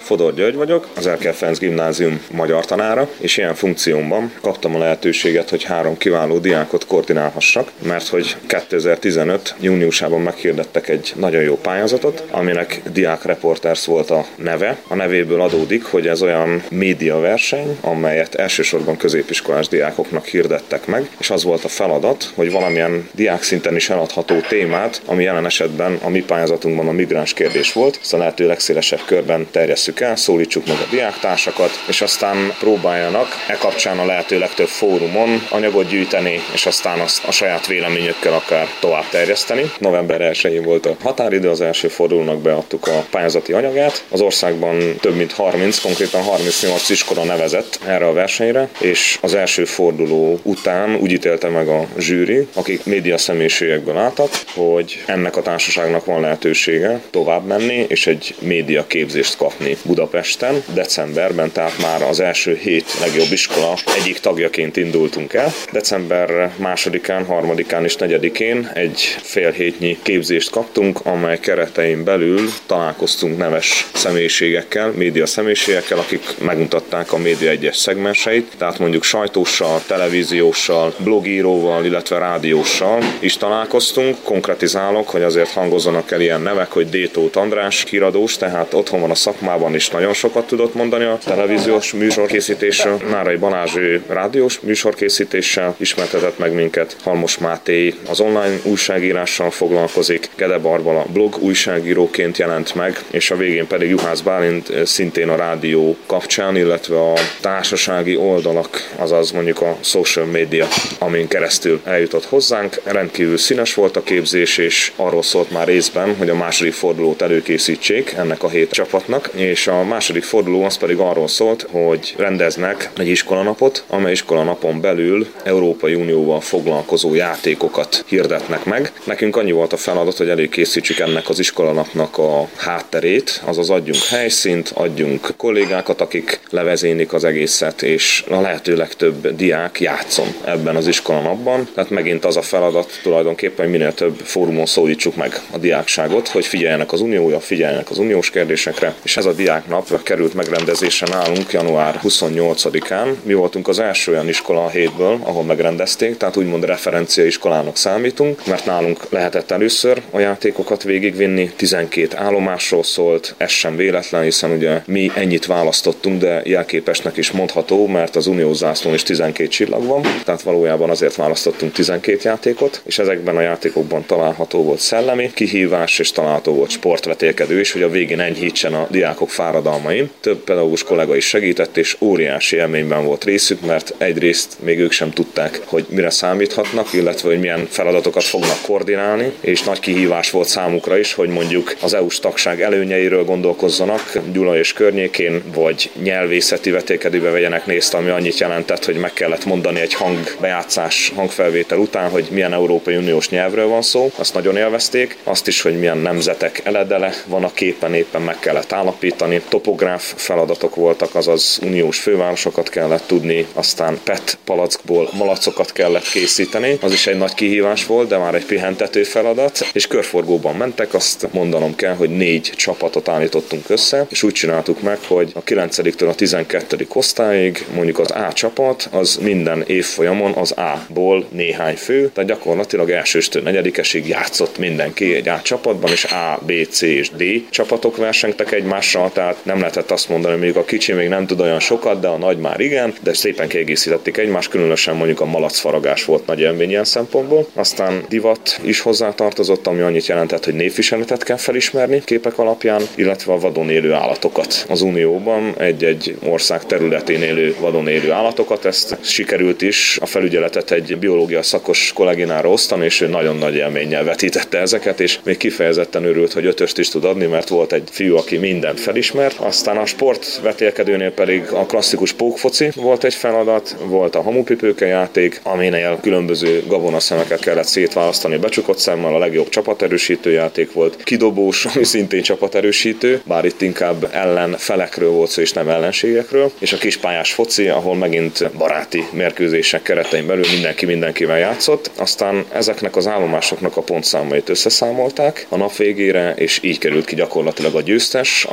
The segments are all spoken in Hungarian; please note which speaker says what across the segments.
Speaker 1: Fodor György vagyok, az Erkel Ferenc Gimnázium magyar tanára, és ilyen funkciómban kaptam a lehetőséget, hogy 3 kiváló diákot koordinálhassak, mert hogy 2015. júniusában meghirdettek egy nagyon jó pályázatot, aminek Diák Reporters volt a neve. A nevéből adódik, hogy ez olyan médiaverseny, amelyet elsősorban középiskolás diákoknak hirdettek meg, és az volt a feladat, hogy valamilyen diák szinten is eladható témát, ami jelen esetben a mi pályázatunkban a migráns kérdés volt, ezt a lehető legszélesebb körben terjesszük el, szólítsuk meg a diáktársakat, és aztán próbáljanak kapcsán a lehető legtöbb fórumon anyagot gyűjteni, és aztán azt a saját véleményükkel akár tovább terjeszteni. November 1-én volt a határidő, az első fordulónak beadtuk a pályázati anyagát. Az országban több mint 30, konkrétan 38 iskola nevezett erre a versenyre, és az első forduló után úgy ítélte meg a zsűri, akik média személyiségekből álltak, hogy ennek a társaságnak van lehetősége tovább menni, és egy média képzést kapni Budapesten, decemberben, tehát már az első 7 legjobb iskola egyik tagjaként indultunk el. December 2-án, 3-án és 4-én egy fél hétnyi képzést kaptunk, amely keretein belül találkoztunk neves személyiségekkel, média személyiségekkel, akik megmutatták a média egyes szegmenseit, tehát mondjuk sajtóssal, televízióssal, blogíróval, illetve rádióssal is találkoztunk. Konkretizálok, hogy azért hangozzanak el ilyen nevek, hogy D. Tóth András, híradós, tehát otthon van a szakmában is nagyon sokat tudott mondani a televíziós műsorkészítésről. Nárai Balázs rádiós műsorkészítéssel ismertetett meg minket. Halmos Máté az online újságírással foglalkozik, Gede Barbara blog újságíróként jelent meg, és a végén pedig Juhász Bálint szintén a rádió kapcsán, illetve a társasági oldalak, azaz mondjuk a social media, amin keresztül eljutott hozzánk. Rendkívül színes volt a képzés, és arról szólt már részben, hogy a második fordulót előkészítsék ennek a 7 csapatnak, és a második forduló az pedig arról szólt, hogy rendeznek egy iskolanapot, amely iskolanapon belül Európai Unióval foglalkozó játékokat hirdetnek meg. Nekünk annyi volt a feladat, hogy előkészítsük ennek az iskolanapnak a hátterét, azaz adjunk helyszínt, adjunk kollégákat, akik levezénylik az egészet, és a lehető legtöbb diák játszon ebben az iskolanapban. Tehát megint az a feladat tulajdonképpen, hogy minél több fórumon szólítsuk meg a diákságot, hogy figyeljenek az uniója, figyeljenek az uniós kérdésekre, és ez a diáknap került megrendezésre nálunk január 28-án. Mi voltunk az első olyan iskola a 7-ből, ahol megrendezték, tehát úgymond referencia iskolának számítunk, mert nálunk lehetett először a játékokat végigvinni, 12 állomásról szólt, ez sem véletlen, hiszen ugye mi ennyit választottunk, de jelképesnek is mondható, mert az uniós zászlón is 12 csillag van, tehát valójában azért választottunk 12 játékot, és ezekben a játékokban található volt szellemi kihívás, és található volt sportvetélkedő is, hogy a végén enyhítsen a diákok fáradalmain. Több pedagógus kollega is segített, és óriási élményben volt részük, mert egyrészt még ők sem tudták, hogy mire számíthatnak, illetve hogy milyen feladatokat fognak koordinálni, és nagy kihívás volt számukra is, hogy mondjuk az EU-s tagság előnyeiről gondolkozzanak Gyula és környékén, vagy nyelvészeti vetélkedőbe vegyenek részt, ami annyit jelentett, hogy meg kellett mondani egy hangbejátszás, hangfelvétel után, hogy milyen Európai Uniós nyelvről van szó. Azt nagyon élvezték. Azt is, hogy milyen nemzetek eledele van a képen, éppen meg kellett állapítani. Topográf feladatok voltak, azaz uniós fővárosokat kellett tudni, aztán PET palackból malacokat kellett készíteni. Az is egy nagy kihívás volt, de már egy pihentető feladat, és körforgóban mentek. Azt mondanom kell, hogy 4 csapatot állítottunk össze, és úgy csináltuk meg, hogy a 9-től a 12. osztályig mondjuk az A csapat, az minden évfolyamon az A-ból néhány fő, tehát gyakorlatilag elsőstől 4-esig játszott mindenki egy A csapatban, és A, B, C és D csapatok versengtek egymással, tehát nem lehetett azt mondani, hogy mondjuk a kicsi még nem tud olyan sokat, de a nagy már igen, de szépen kiegészítették egymást, különösen mondjuk a malacfaragás volt nagy élmény ilyen szempontból. Aztán divat is hozzátartozott, ami annyit jelentett, hogy névviseletet kell felismerni képek alapján, illetve a vadon élő állatokat. Az Unióban egy-egy ország területén élő vadon élő állatokat, ezt sikerült is a felügyeletet egy biológia szakos kolléginára osztani, és ő nagyon nagy élménnyel vetítette ezeket, és még kifejezetten örült, hogy 5-öst is tud adni, mert volt egy fiú, aki mindent felismert. Aztán a sportvetélkedőnél pedig a klasszikus pókfoci volt egy feladat, volt a hamupipőke játék, aminél különböző gabonaszemeket kellett szétválasztani becsukott szemmel, a legjobb csapaterősítő játék volt, kidobós, ami szintén csapaterősítő, bár itt inkább ellenfelekről volt szó és nem ellenségekről, és a kispályás foci, ahol megint baráti mérkőzések keretein belül mindenki mindenkivel játszott. Aztán ezeknek az állomásoknak a pontszámait összeszámolták a nap végére, és így került ki gyakorlatilag a győztes, amely győztes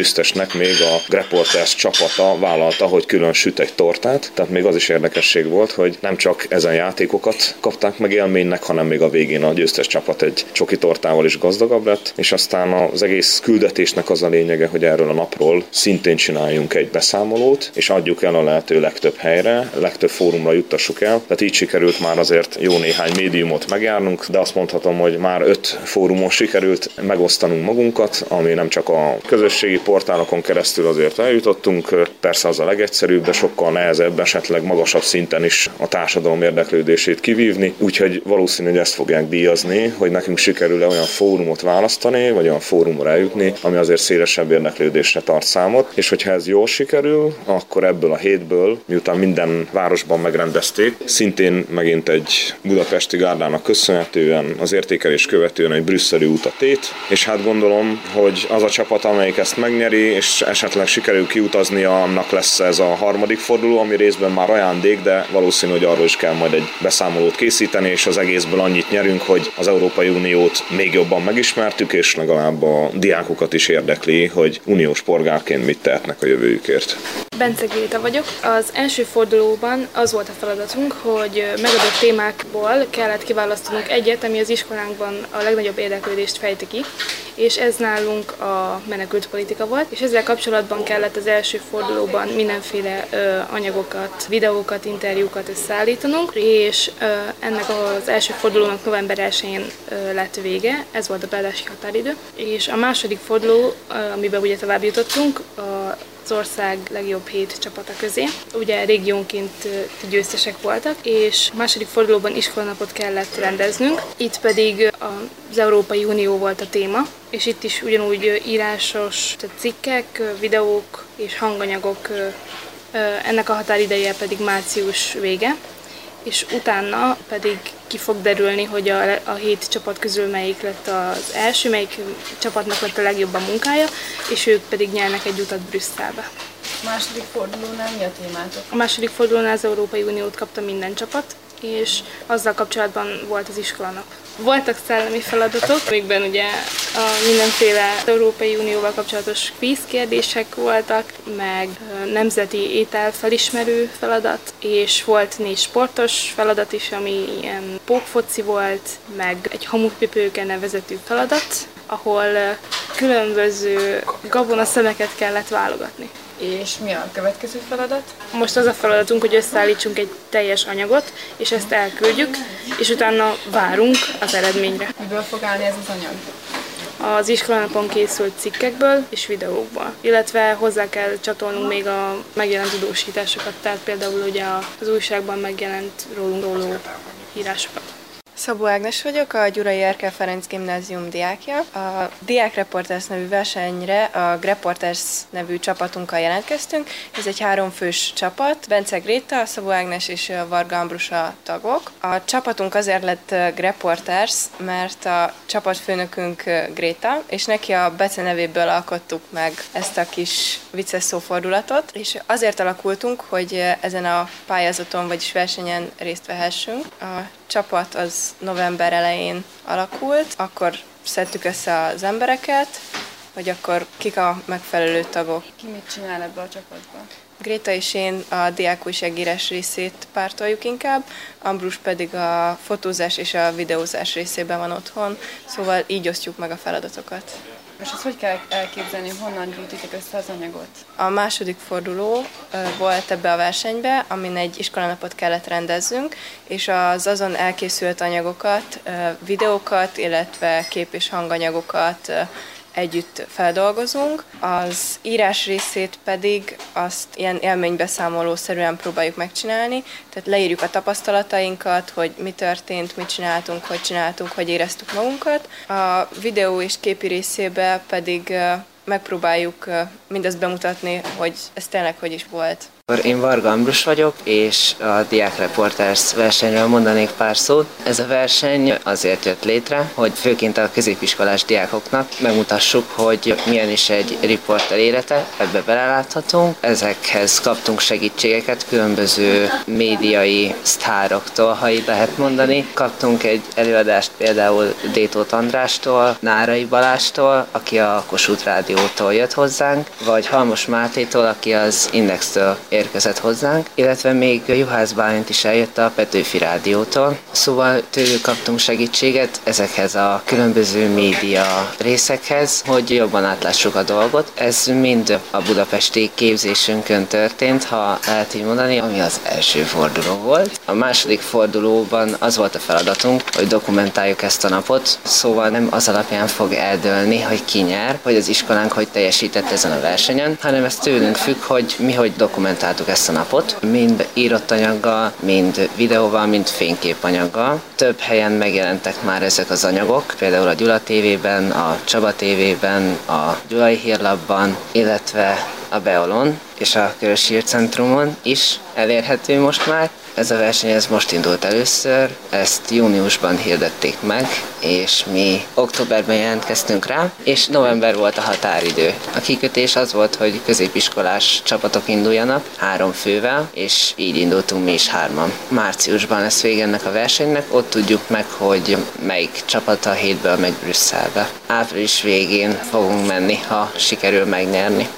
Speaker 1: győztesnek még a Reporters csapata vállalta, hogy külön süt egy tortát, tehát még az is érdekesség volt, hogy nem csak ezen játékokat kapták meg élménynek, hanem még a végén a győztes csapat egy csoki tortával is gazdagabb lett, és aztán az egész küldetésnek az a lényege, hogy erről a napról szintén csináljunk egy beszámolót, és adjuk el a lehető legtöbb helyre, legtöbb fórumra juttassuk el. Tehát így sikerült már azért jó néhány médiumot megjárnunk, de azt mondhatom, hogy már 5 fórumon sikerült megosztanunk magunkat, ami nem csak a közösségi portálokon keresztül azért eljutottunk, persze az a legegyszerűbb, de sokkal nehezebb, esetleg magasabb szinten is a társadalom érdeklődését kivívni, úgyhogy valószínű, hogy ezt fogják díjazni, hogy nekünk sikerül-e olyan fórumot választani, vagy olyan fórumra eljutni, ami azért szélesebb érdeklődésre tart számot, és hogyha ez jól sikerül, akkor ebből a hétből, miután minden városban megrendezték, szintén megint egy budapesti gárdának köszönhetően, az értékelés követően egy brüsszeli utat tét, és hát gondolom, hogy az a csapat, amelyik ezt megnyeri, és esetleg sikerül kiutaznia, annak lesz ez a harmadik forduló, ami részben már ajándék, de valószínű, hogy arról is kell majd egy beszámolót készíteni, és az egészből annyit nyerünk, hogy az Európai Uniót még jobban megismertük, és legalább a diákokat is érdekli, hogy uniós polgárként mit tehetnek a jövőjükért.
Speaker 2: Bence Gréta vagyok. Az első fordulóban az volt a feladatunk, hogy megadott témákból kellett kiválasztanunk egyet, ami az iskolánkban a legnagyobb érdeklődést fejti ki, és ez nálunk a menekültpolitika volt, és ezzel kapcsolatban kellett az első fordulóban mindenféle anyagokat, videókat, interjúkat összeállítanunk, és ennek az első fordulónak november 1-én lett vége, ez volt a beadási határidő, és a második forduló, amiben ugye tovább jutottunk, az ország legjobb 7 csapata közé. Ugye régiónként győztesek voltak, és a második fordulóban iskolanapot kellett rendeznünk. Itt pedig az Európai Unió volt a téma, és itt is ugyanúgy írásos cikkek, videók és hanganyagok, ennek a határideje pedig március vége, és utána pedig ki fog derülni, hogy a 7 csapat közül melyik lett az első, melyik csapatnak lett a legjobb a munkája, és ők pedig nyernek egy utat Brüsszelbe.
Speaker 3: A második fordulónál mi a témátok?
Speaker 2: A második fordulónál az Európai Uniót kapta minden csapat, és azzal kapcsolatban volt az iskolanap. Voltak szellemi feladatok, amikben ugye mindenféle Európai Unióval kapcsolatos kvíz kérdések voltak, meg nemzeti ételfelismerő feladat, és volt 4 sportos feladat is, ami ilyen pókfoci volt, meg egy hamupipőke nevezetű feladat, ahol különböző gabonaszemeket kellett válogatni.
Speaker 3: És mi a következő feladat?
Speaker 2: Most az a feladatunk, hogy összeállítsunk egy teljes anyagot, és ezt elküldjük, és utána várunk az eredményre.
Speaker 3: Miből fog állni ez az anyag?
Speaker 2: Az iskolanapon készült cikkekből és videókból, illetve hozzá kell csatolnunk még a megjelent tudósításokat, tehát például ugye az újságban megjelent rólunk szóló írásokat.
Speaker 4: Szabó Ágnes vagyok, a Gyurai Erkel Ferenc Gimnázium diákja. A Diák Reporters nevű versenyre a Reporters nevű csapatunkkal jelentkeztünk. Ez egy 3 fős csapat, Bence Gréta, Szabó Ágnes és Varga Ambrus a tagok. A csapatunk azért lett Reporters, mert a csapatfőnökünk Gréta, és neki a Bece nevéből alkottuk meg ezt a kis vicces szófordulatot, és azért alakultunk, hogy ezen a pályázaton, vagyis versenyen részt vehessünk. A csapat az november elején alakult, akkor szedtük össze az embereket, hogy akkor kik a megfelelő tagok.
Speaker 3: Ki mit csinál ebbe a csapatban?
Speaker 4: Gréta és én a diákújságírás részét pártoljuk inkább, Ambrus pedig a fotózás és a videózás részében van otthon, szóval így osztjuk meg a feladatokat.
Speaker 3: És ezt hogy kell elképzelni, honnan gyűjtitek össze az anyagot?
Speaker 4: A második forduló volt ebbe a versenybe, amin egy iskolanapot kellett rendezzünk, és az azon elkészült anyagokat, videókat, illetve kép- és hanganyagokat együtt feldolgozunk. Az írás részét pedig azt ilyen élménybeszámolószerűen próbáljuk megcsinálni, tehát leírjuk a tapasztalatainkat, hogy mi történt, mit csináltunk, hogy éreztük magunkat. A videó és képi részébe pedig megpróbáljuk mindezt bemutatni, hogy ez tényleg hogy is volt.
Speaker 5: Én Varga Ambrus vagyok, és a Diák Reporters versenyről mondanék pár szót. Ez a verseny azért jött létre, hogy főként a középiskolás diákoknak megmutassuk, hogy milyen is egy riporter élete, ebbe beleláthatunk. Ezekhez kaptunk segítségeket különböző médiai sztároktól, ha így lehet mondani. Kaptunk egy előadást például Détóth Andrástól, Nárai Balástól, aki a Kossuth Rádiótól jött hozzánk, vagy Halmos Mátétól, aki az Indextől érkezett hozzánk, illetve még Juhász Bálint is eljött a Petőfi Rádiótól. Szóval tőlük kaptunk segítséget ezekhez a különböző média részekhez, hogy jobban átlássuk a dolgot. Ez mind a budapesti képzésünkön történt, ha lehet így mondani, ami az első forduló volt. A második fordulóban az volt a feladatunk, hogy dokumentáljuk ezt a napot, szóval nem az alapján fog eldőlni, hogy ki nyer, vagy az iskolánk hogy teljesített ezen a versenyen, hanem ez tőlünk függ, hogy mi hogy dokumentáltuk ezt a napot, mind írott anyaggal, mind videóval, mind fényképanyaggal. Több helyen megjelentek már ezek az anyagok, például a Gyula TV-ben, a Csaba TV-ben, a Gyulai Hírlapban, illetve a Beolon és a Körös Hírcentrumon is elérhető most már. Ez a verseny ez most indult először, ezt júniusban hirdették meg, és mi októberben jelentkeztünk rá, és november volt a határidő. A kikötés az volt, hogy középiskolás csapatok induljanak 3 fővel, és így indultunk mi is 3-an. Márciusban lesz vége ennek a versenynek, ott tudjuk meg, hogy melyik csapat a hétből megy Brüsszelbe. Április végén fogunk menni, ha sikerül megnyerni.